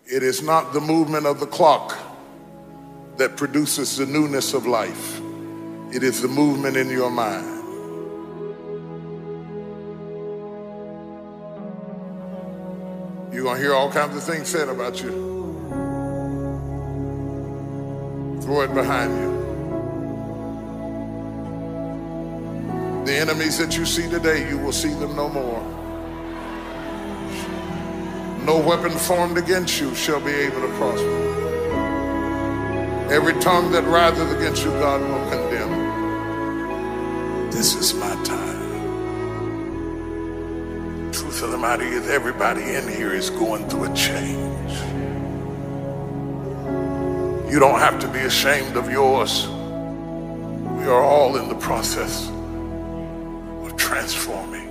It is not the movement of the clock that produces the newness of life. It is the movement in your mind. You're going to hear all kinds of things said about you. Throw it behind you. The enemies that you see today, you will see them no more. No weapon formed against you shall be able to prosper. Every tongue that riseth against you, God will condemn. This is my time. Truth of the matter is, everybody in here is going through a change. You don't have to be ashamed of yours. We are all in the process of transforming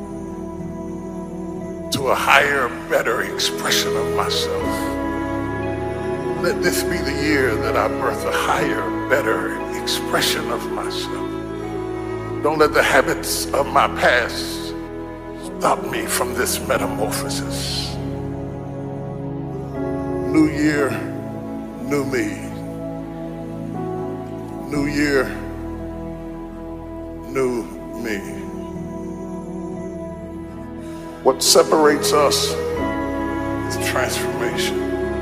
to a higher, better expression of myself. Let this be the year that I birth a higher, better expression of myself. Don't let the habits of my past stop me from this metamorphosis. New year, new me. New year, new me. What separates us is transformation.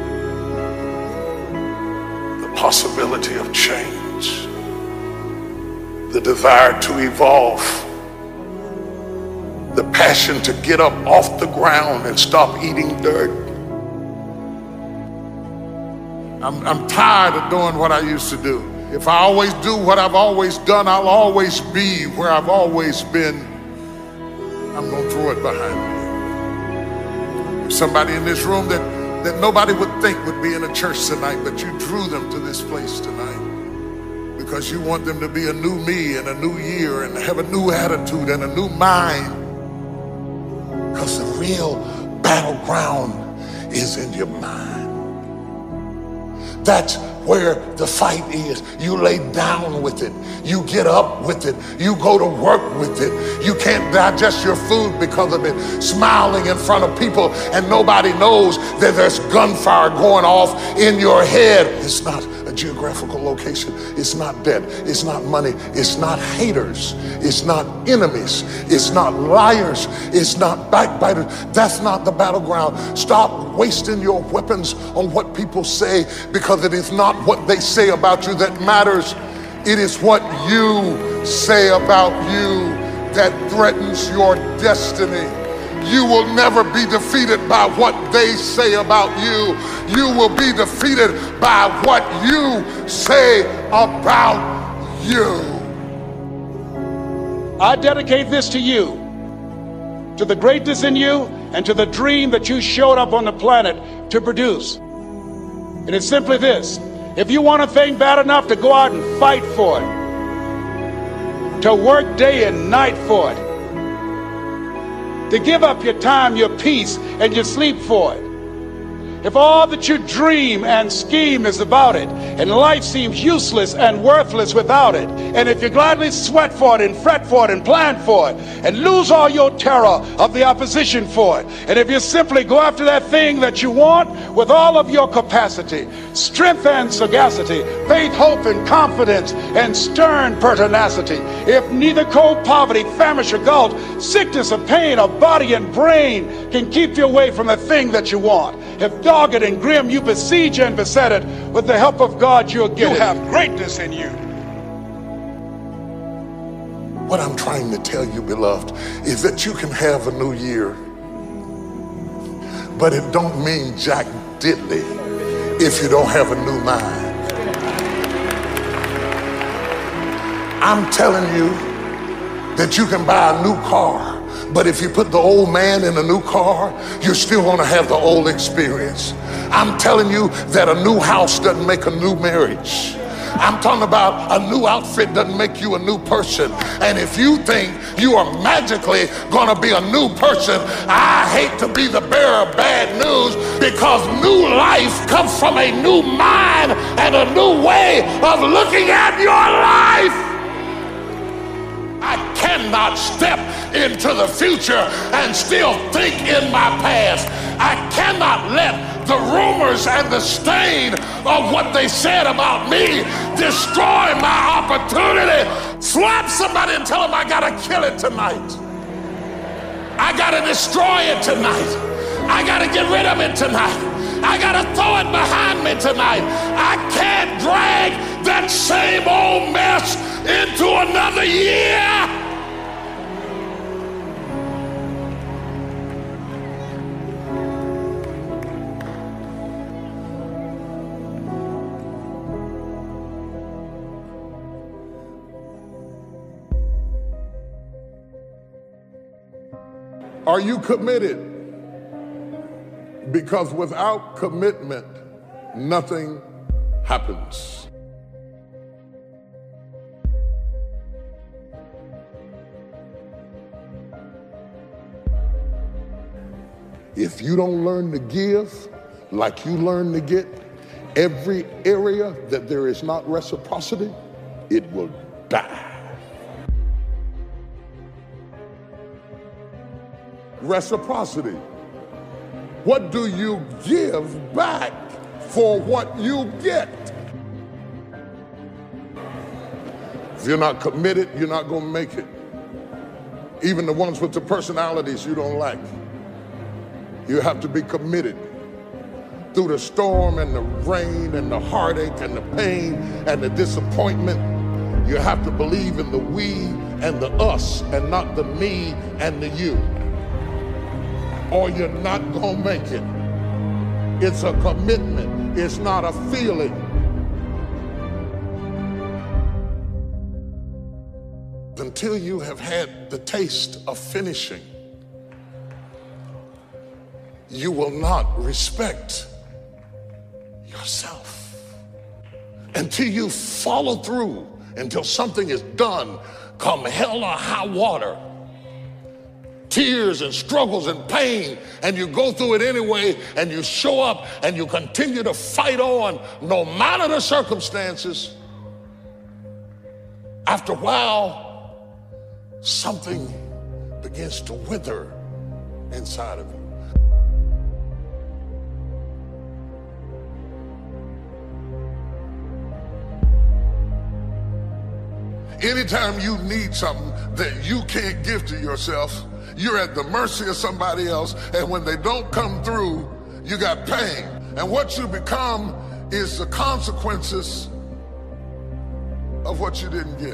The possibility of change. The desire to evolve. The passion to get up off the ground and stop eating dirt. I'm tired of doing what I used to do. If I always do what I've always done, I'll always be where I've always been. I'm going to throw it behind me. There's somebody in this room that nobody would think would be in a church tonight, but you drew them to this place tonight because you want them to be a new me and a new year and have a new attitude and a new mind. Because the real battleground is in your mind. That's where the fight is. You lay down with it. You get up with it. You go to work with it. You can't digest your food because of it. Smiling in front of people and nobody knows that there's gunfire going off in your head. It's not a geographical location. It's not debt. It's not money. It's not haters. It's not enemies. It's not liars. It's not backbiters. That's not the battleground. Stop wasting your weapons on what people say, because it is not what they say about you that matters. It is what you say about you that threatens your destiny. You will never be defeated by what they say about you. You will be defeated by what you say about you. I dedicate this to you, to the greatness in you, and to the dream that you showed up on the planet to produce. And it's simply this: if you want a thing bad enough to go out and fight for it, to work day and night for it, to give up your time, your peace, and your sleep for it, if all that you dream and scheme is about it, and life seems useless and worthless without it, and if you gladly sweat for it and fret for it and plan for it, and lose all your terror of the opposition for it, and if you simply go after that thing that you want with all of your capacity, strength and sagacity, faith, hope, and confidence, and stern pertinacity, if neither cold poverty, famish, or gulf, sickness or pain of body and brain can keep you away from the thing that you want, if dogged and grim you besiege and beset it, with the help of God you'll get it. You have greatness in you. What I'm trying to tell you, beloved, is that you can have a new year, but it don't mean jack diddly if you don't have a new mind. I'm telling you that you can buy a new car, but if you put the old man in a new car, you're still going to have the old experience. I'm telling you that a new house doesn't make a new marriage. I'm talking about a new outfit doesn't make you a new person. And if you think you are magically going to be a new person, I hate to be the bearer of bad news, because new life comes from a new mind and a new way of looking at your life. I cannot step into the future and still think in my past. I cannot let the rumors curse and the stain of what they said about me destroy my opportunity. Slap somebody and tell them I gotta kill it tonight. I gotta destroy it tonight. I gotta get rid of it tonight. I gotta throw it behind me tonight. I can't drag that same old mess into another year. Are you committed? Because without commitment, nothing happens. If you don't learn to give like you learn to get, every area that there is not reciprocity, it will die. Reciprocity. What do you give back for what you get? If you're not committed, you're not going to make it. Even the ones with the personalities you don't like. You have to be committed. Through the storm and the rain and the heartache and the pain and the disappointment, you have to believe in the we and the us and not the me and the you. Or you're not gonna make it. It's a commitment. It's not a feeling. Until you have had the taste of finishing, you will not respect yourself. Until you follow through, until something is done, come hell or high water, tears and struggles and pain, and you go through it anyway, and you show up and you continue to fight on no matter the circumstances. After a while, something begins to wither inside of you. Anytime you need something that you can't give to yourself, you're at the mercy of somebody else, and when they don't come through, you got pain. And what you become is the consequences of what you didn't get.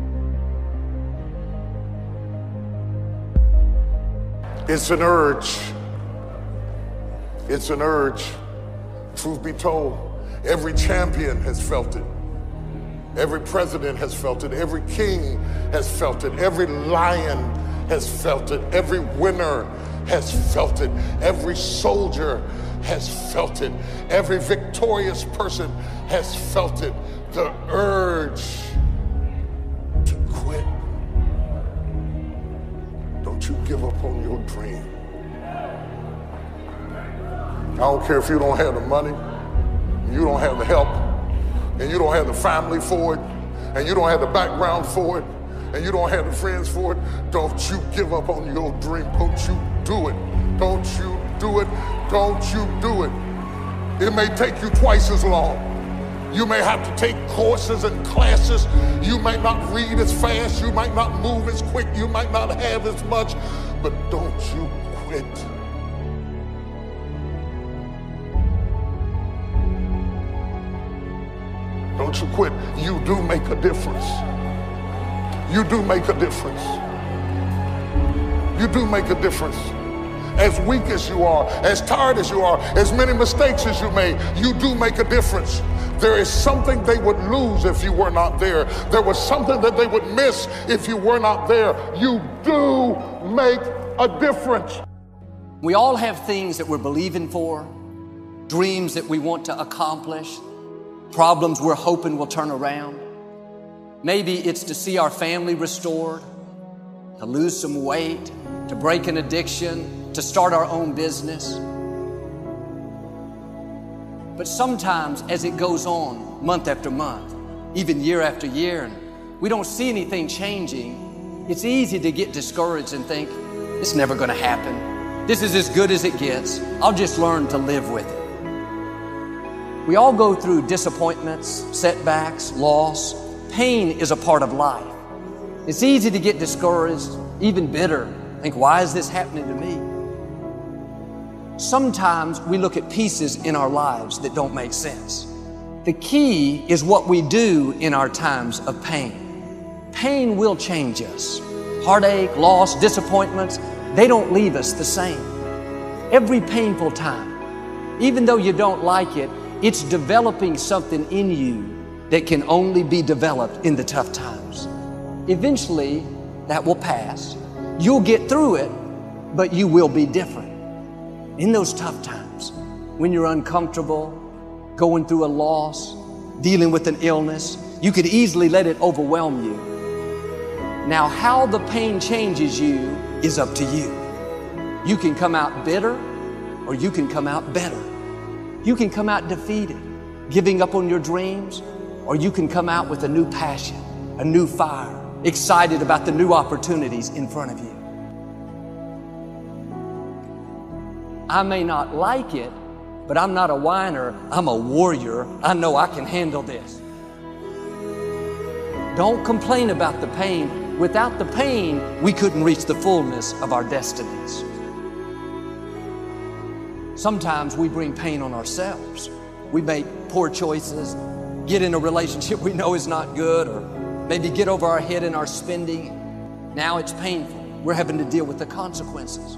It's an urge. It's an urge. Truth be told, every champion has felt it. Every president has felt it. Every king has felt it. Every lion has felt it. Every winner has felt it. Every soldier has felt it. Every victorious person has felt it. The urge to quit. Don't you give up on your dream. I don't care if you don't have the money, you don't have the help, and you don't have the family for it, and you don't have the background for it, and you don't have the friends for it. Don't you give up on your dream. Don't you do it. Don't you do it. Don't you do it. It may take you twice as long. You may have to take courses and classes. You might not read as fast. You might not move as quick. You might not have as much, but don't you quit. Don't you quit. You do make a difference. You do make a difference. You do make a difference. As weak as you are, as tired as you are, as many mistakes as you made, you do make a difference. There is something they would lose if you were not there. There was something that they would miss if you were not there. You do make a difference. We all have things that we're believing for, dreams that we want to accomplish, problems we're hoping will turn around. Maybe it's to see our family restored, to lose some weight, to break an addiction, to start our own business. But sometimes as it goes on, month after month, even year after year, and we don't see anything changing, it's easy to get discouraged and think, it's never gonna happen. This is as good as it gets. I'll just learn to live with it. We all go through disappointments, setbacks, loss. Pain is a part of life. It's easy to get discouraged, even bitter. Think, why is this happening to me? Sometimes we look at pieces in our lives that don't make sense. The key is what we do in our times of pain. Pain will change us. Heartache, loss, disappointments, they don't leave us the same. Every painful time, even though you don't like it, it's developing something in you that can only be developed in the tough times. Eventually, that will pass. You'll get through it, but you will be different. In those tough times, when you're uncomfortable, going through a loss, dealing with an illness, you could easily let it overwhelm you. Now, how the pain changes you is up to you. You can come out bitter, or you can come out better. You can come out defeated, giving up on your dreams, or you can come out with a new passion, a new fire, excited about the new opportunities in front of you. I may not like it, but I'm not a whiner. I'm a warrior. I know I can handle this. Don't complain about the pain. Without the pain, we couldn't reach the fullness of our destinies. Sometimes we bring pain on ourselves. We make poor choices, get in a relationship we know is not good, or maybe get over our head in our spending. Now it's painful. We're having to deal with the consequences.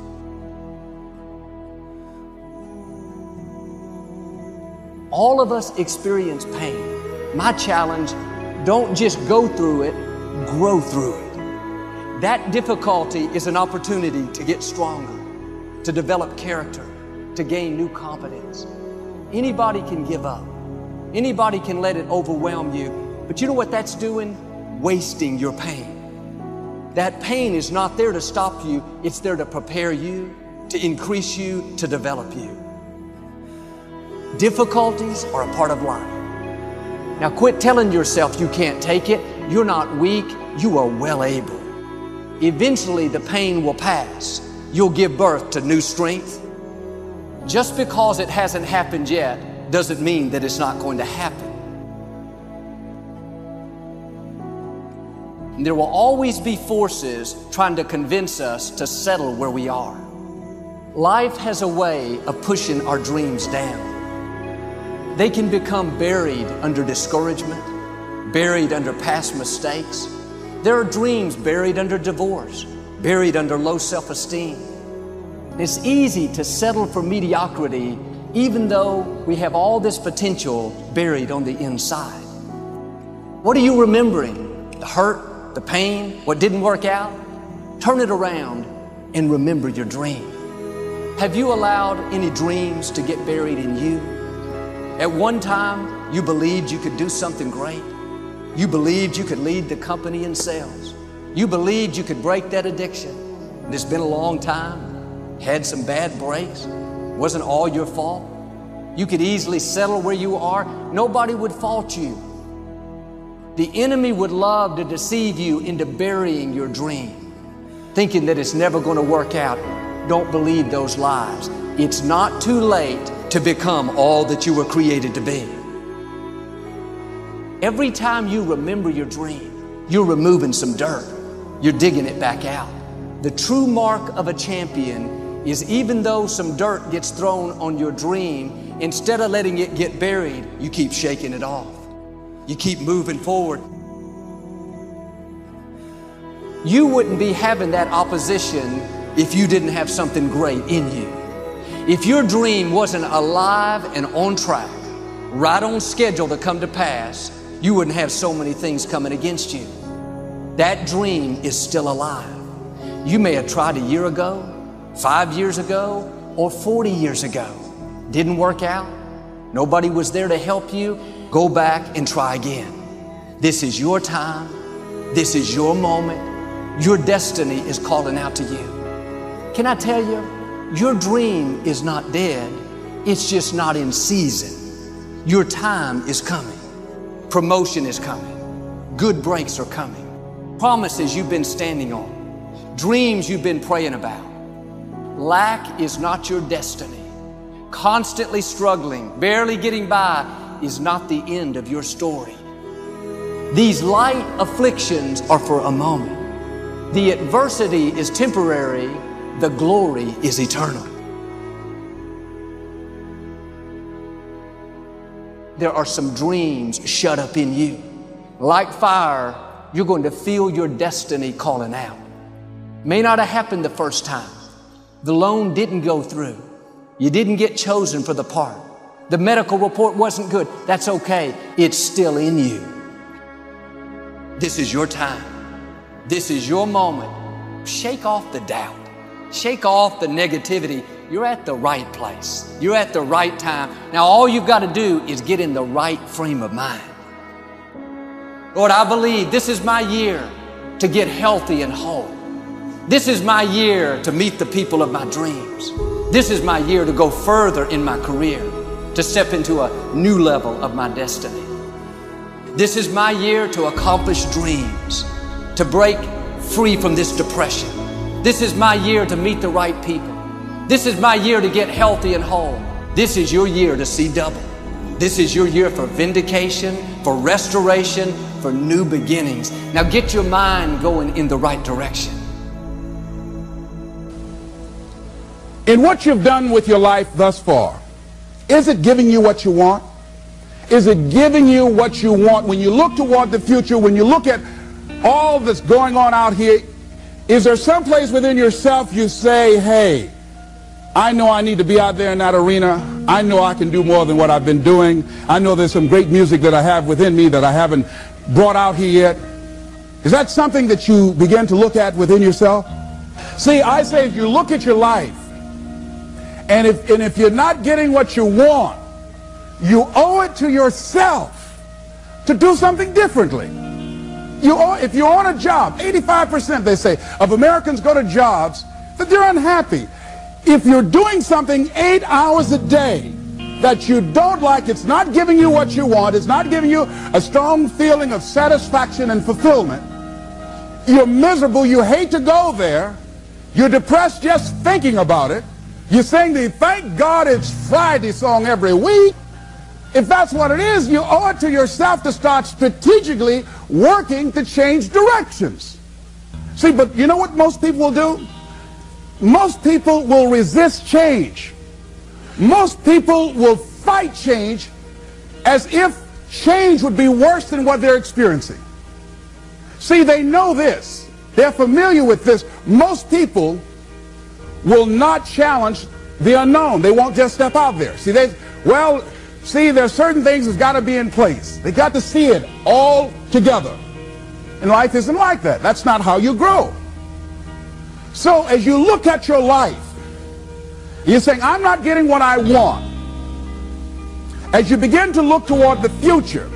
All of us experience pain. My challenge, don't just go through it, grow through it. That difficulty is an opportunity to get stronger, to develop character, to gain new confidence. Anybody can give up. Anybody can let it overwhelm you. But you know what that's doing? Wasting your pain. That pain is not there to stop you. It's there to prepare you, to increase you, to develop you. Difficulties are a part of life. Now quit telling yourself you can't take it. You're not weak. You are well able. Eventually the pain will pass. You'll give birth to new strength. Just because it hasn't happened yet doesn't mean that it's not going to happen. And there will always be forces trying to convince us to settle where we are. Life has a way of pushing our dreams down. They can become buried under discouragement, buried under past mistakes. There are dreams buried under divorce, buried under low self-esteem. It's easy to settle for mediocrity even though we have all this potential buried on the inside. What are you remembering? The hurt, the pain, what didn't work out? Turn it around and remember your dream. Have you allowed any dreams to get buried in you? At one time, you believed you could do something great. You believed you could lead the company in sales. You believed you could break that addiction. And it's been a long time. Had some bad breaks. Wasn't all your fault. You could easily settle where you are. Nobody would fault you. The enemy would love to deceive you into burying your dream, thinking that it's never going to work out. Don't believe those lies. It's not too late to become all that you were created to be. Every time you remember your dream, you're removing some dirt. You're digging it back out. The true mark of a champion is even though some dirt gets thrown on your dream, instead of letting it get buried, you keep shaking it off. You keep moving forward. You wouldn't be having that opposition if you didn't have something great in you. If your dream wasn't alive and on track, right on schedule to come to pass, you wouldn't have so many things coming against you. That dream is still alive. You may have tried a year ago, 5 years ago, or 40 years ago. Didn't work out. Nobody was there to help you. Go back and try again. This is your time. This is your moment. Your destiny is calling out to you. Can I tell you, your dream is not dead. It's just not in season. Your time is coming. Promotion is coming. Good breaks are coming. Promises you've been standing on. Dreams you've been praying about. Lack is not your destiny. constantly struggling, barely getting by, is not the end of your story. These light afflictions are for a moment. The adversity is temporary, the glory is eternal. There are some dreams shut up in you. Like fire, you're going to feel your destiny calling out. May not have happened the first time. The loan didn't go through. You didn't get chosen for the part. The medical report wasn't good. That's okay. It's still in you. This is your time. This is your moment. Shake off the doubt. Shake off the negativity. You're at the right place. You're at the right time. Now all you've got to do is get in the right frame of mind. Lord, I believe this is my year to get healthy and whole. This is my year to meet the people of my dreams. This is my year to go further in my career, to step into a new level of my destiny. This is my year to accomplish dreams, to break free from this depression. This is my year to meet the right people. This is my year to get healthy and whole. This is your year to see double. This is your year for vindication, for restoration, for new beginnings. Now get your mind going in the right direction. In what you've done with your life thus far, is it giving you what you want? Is it giving you what you want? When you look toward the future, when you look at all that's going on out here, is there some place within yourself you say, hey, I know I need to be out there in that arena. I know I can do more than what I've been doing. I know there's some great music that I have within me that I haven't brought out here yet. Is that something that you begin to look at within yourself? See, I say if you look at your life, and if you're not getting what you want, you owe it to yourself to do something differently. If you're on a job, 85% they say of Americans go to jobs that they're unhappy. If you're doing something 8 hours a day that you don't like, it's not giving you what you want, it's not giving you a strong feeling of satisfaction and fulfillment, you're miserable, you hate to go there, you're depressed just thinking about it, you sing the "Thank God It's Friday" song every week. If that's what it is, you owe it to yourself to start strategically working to change directions. See, but you know what most people will do? Most people will resist change. Most people will fight change as if change would be worse than what they're experiencing. See, they know this. They're familiar with this. Most people will not challenge the unknown. They won't just step out there. See, there's certain things that's got to be in place. They got to see it all together. And life isn't like that. That's not how you grow. So as you look at your life, you're saying, I'm not getting what I want. As you begin to look toward the future,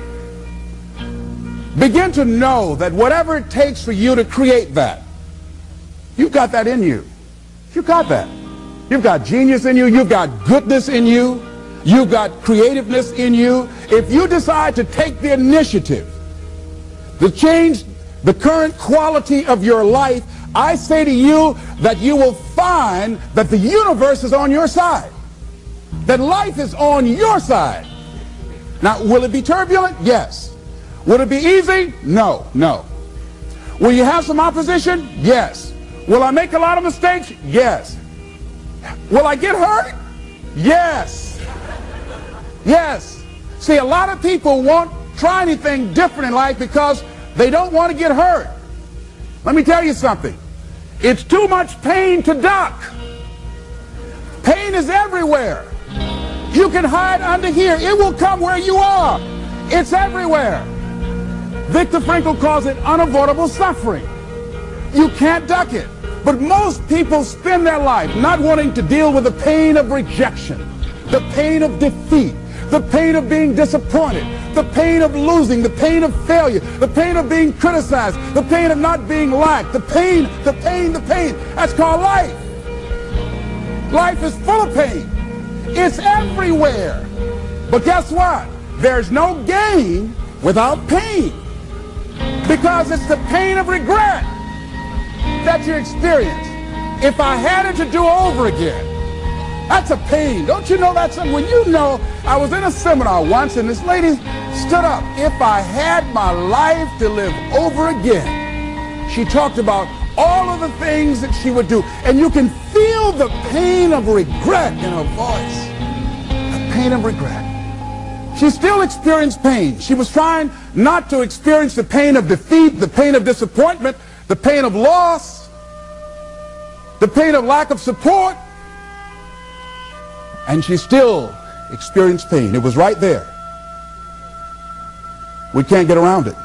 begin to know that whatever it takes for you to create that, you've got that in you. You've got that. You've got genius in you. You've got goodness in you. You've got creativeness in you. If you decide to take the initiative to change the current quality of your life, I say to you that you will find that the universe is on your side, that life is on your side. Now, will it be turbulent? Yes. Will it be easy? No, no. Will you have some opposition? Yes. Will I make a lot of mistakes? Yes. Will I get hurt? Yes. Yes. See, a lot of people won't try anything different in life because they don't want to get hurt. Let me tell you something. It's too much pain to duck. Pain is everywhere. You can hide under here. It will come where you are. It's everywhere. Viktor Frankl calls it unavoidable suffering. You can't duck it. But most people spend their life not wanting to deal with the pain of rejection, the pain of defeat, the pain of being disappointed, the pain of losing, the pain of failure, the pain of being criticized, the pain of not being liked, the pain. That's called life. Life is full of pain. It's everywhere. But guess what? There's no gain without pain. Because it's the pain of regret that you experience. If I had it to do over again, That's a pain. Don't you know that's something? When you know, I was in a seminar once and this lady stood up. If I had my life to live over again, she talked about all of the things that she would do. And you can feel the pain of regret in her voice. The pain of regret. She still experienced pain. She was trying not to experience the pain of defeat, the pain of disappointment, the pain of loss, the pain of lack of support. And she still experienced pain. It was right there. We can't get around it.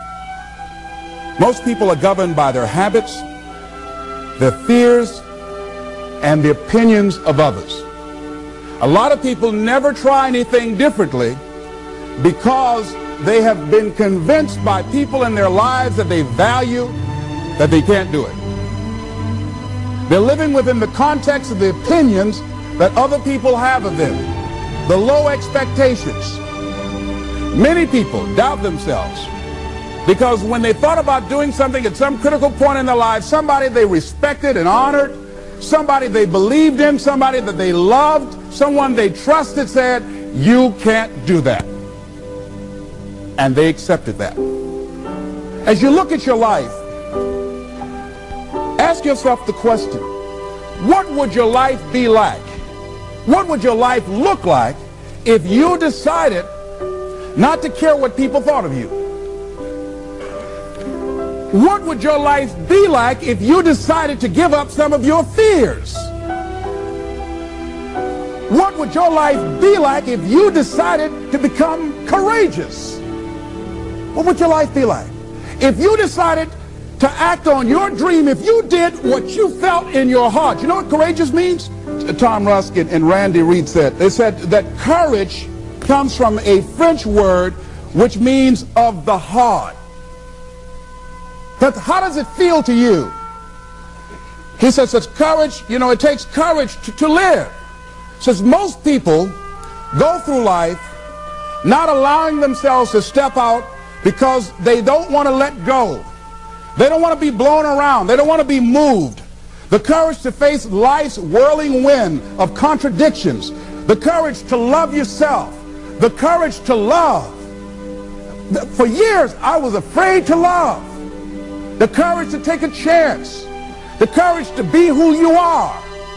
Most people are governed by their habits, their fears, and the opinions of others. A lot of people never try anything differently because they have been convinced by people in their lives that they value that they can't do it. They're living within the context of the opinions that other people have of them, the low expectations. Many people doubt themselves because when they thought about doing something at some critical point in their lives, somebody they respected and honored, somebody they believed in, somebody that they loved, someone they trusted said, "You can't do that." And they accepted that. As you look at your life, ask yourself the question, what would your life be like? What would your life look like if you decided not to care what people thought of you? What would your life be like if you decided to give up some of your fears? What would your life be like if you decided to become courageous? What would your life be like? If you decided to act on your dream, if you did what you felt in your heart. You know what courageous means? Tom Rusk and Randy Reed said. They said that courage comes from a French word which means of the heart. But how does it feel to you? He says that courage, you know, it takes courage to live. Says most people go through life not allowing themselves to step out because they don't want to let go. They don't want to be blown around. They don't want to be moved. The courage to face life's whirling wind of contradictions. The courage to love yourself. The courage to love. For years, I was afraid to love. The courage to take a chance. The courage to be who you are.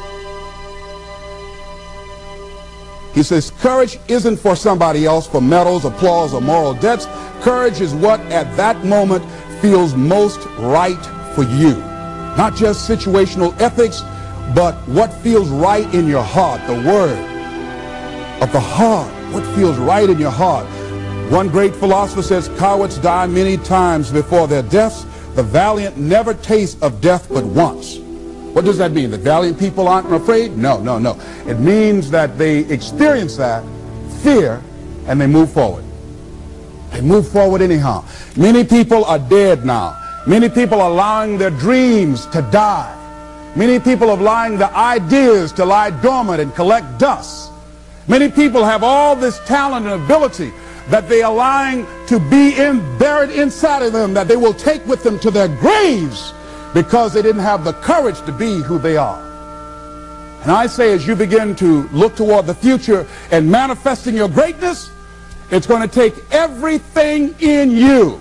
He says courage isn't for somebody else, for medals, applause, or moral debts. Courage is what at that moment feels most right for you. Not just situational ethics, but what feels right in your heart. The word of the heart. What feels right in your heart. One great philosopher says, cowards die many times before their deaths. The valiant never taste of death but once. What does that mean? The valiant people aren't afraid? No, no, no. It means that they experience that fear and they move forward. They move forward anyhow. Many people are dead now. Many people are allowing their dreams to die. Many people are allowing the ideas to lie dormant and collect dust. Many people have all this talent and ability that they are allowing to be buried inside of them, that they will take with them to their graves because they didn't have the courage to be who they are. And I say, as you begin to look toward the future and manifesting your greatness, it's going to take everything in you,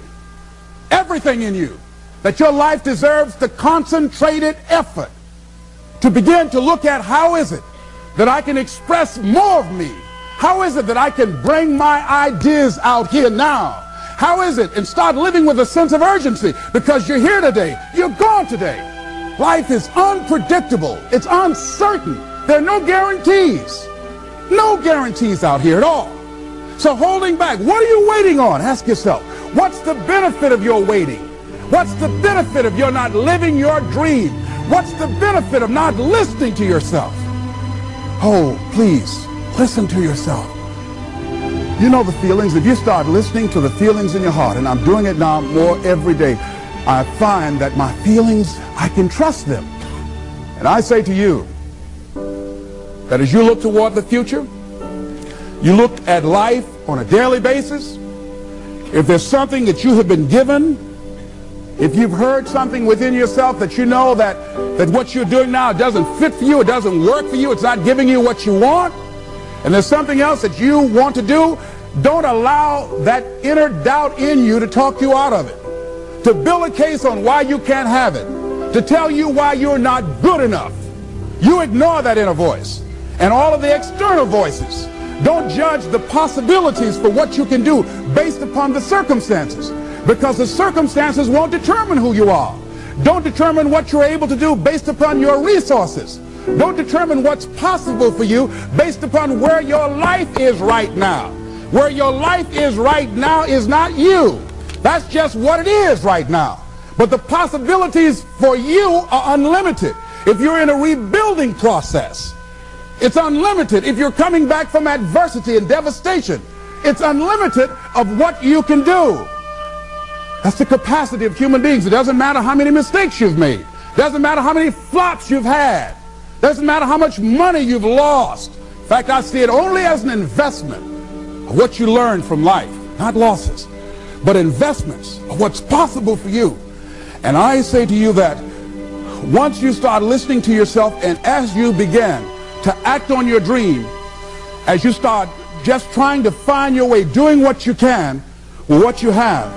that your life deserves the concentrated effort to begin to look at how is it that I can express more of me? How is it that I can bring my ideas out here now? How is it? And start living with a sense of urgency because you're here today. You're gone today. Life is unpredictable. It's uncertain. There are no guarantees. No guarantees out here at all. So holding back, what are you waiting on? Ask yourself, what's the benefit of your waiting? What's the benefit of your not living your dream? What's the benefit of not listening to yourself? Oh, please, listen to yourself. You know the feelings. If you start listening to the feelings in your heart, and I'm doing it now more every day, I find that my feelings, I can trust them. And I say to you that as you look toward the future, you look at life on a daily basis, if there's something that you have been given If you've heard something within yourself that you know that what you're doing now doesn't fit for you, it doesn't work for you, it's not giving you what you want, and there's something else that you want to do, don't allow that inner doubt in you to talk you out of it, to build a case on why you can't have it, to tell you why you're not good enough. You ignore that inner voice and all of the external voices. Don't judge the possibilities for what you can do based upon the circumstances, because the circumstances won't determine who you are. Don't determine what you're able to do based upon your resources. Don't determine what's possible for you based upon where your life is right now. Where your life is right now is not you. That's just what it is right now. But the possibilities for you are unlimited. If you're in a rebuilding process, it's unlimited. If you're coming back from adversity and devastation, it's unlimited of what you can do. That's the capacity of human beings. It doesn't matter how many mistakes you've made. It doesn't matter how many flops you've had. It doesn't matter how much money you've lost. In fact, I see it only as an investment of what you learn from life, not losses, but investments of what's possible for you. And I say to you that once you start listening to yourself, and as you begin to act on your dream, as you start just trying to find your way, doing what you can with what you have,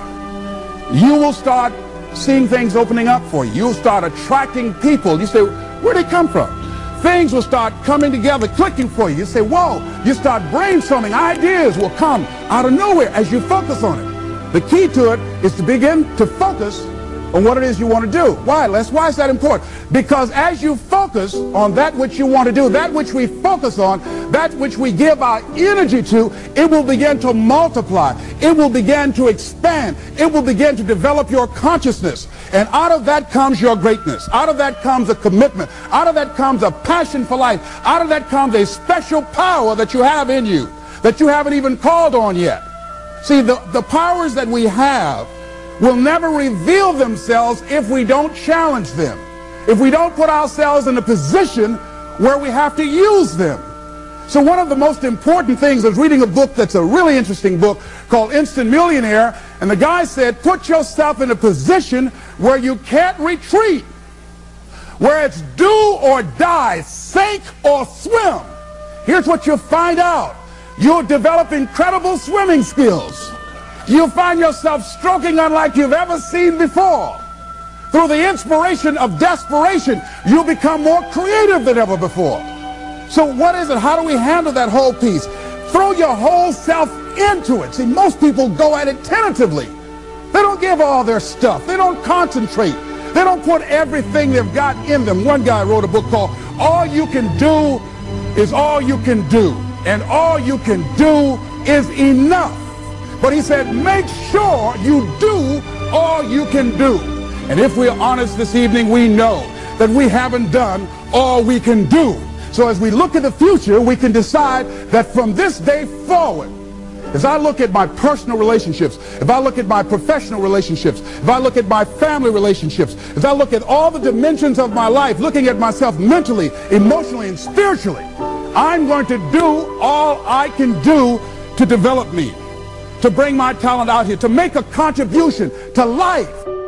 you will start seeing things opening up for you. You'll start attracting people. You say, where'd they come from? Things will start coming together, clicking for you. You say, whoa. You start brainstorming. Ideas will come out of nowhere as you focus on it. The key to it is to begin to focus on what it is you want to do. Why, Les? Why is that important? Because as you focus on that which you want to do, that which we focus on, that which we give our energy to, it will begin to multiply. It will begin to expand. It will begin to develop your consciousness. And out of that comes your greatness. Out of that comes a commitment. Out of that comes a passion for life. Out of that comes a special power that you have in you that you haven't even called on yet. See, the powers that we have will never reveal themselves if we don't challenge them, if we don't put ourselves in a position where we have to use them. So one of the most important things, I was reading a book that's a really interesting book called Instant Millionaire, and the guy said, put yourself in a position where you can't retreat, where it's do or die, sink or swim. Here's what you'll find out. You'll develop incredible swimming skills. You'll find yourself stroking unlike you've ever seen before. Through the inspiration of desperation, you'll become more creative than ever before. So what is it? How do we handle that whole piece? Throw your whole self into it. See, most people go at it tentatively. They don't give all their stuff. They don't concentrate. They don't put everything they've got in them. One guy wrote a book called All You Can Do Is All You Can Do. And all you can do is enough. But he said, make sure you do all you can do. And if we're honest this evening, we know that we haven't done all we can do. So as we look at the future, we can decide that from this day forward, as I look at my personal relationships, if I look at my professional relationships, if I look at my family relationships, if I look at all the dimensions of my life, looking at myself mentally, emotionally, and spiritually, I'm going to do all I can do to develop me, to bring my talent out here, to make a contribution to life.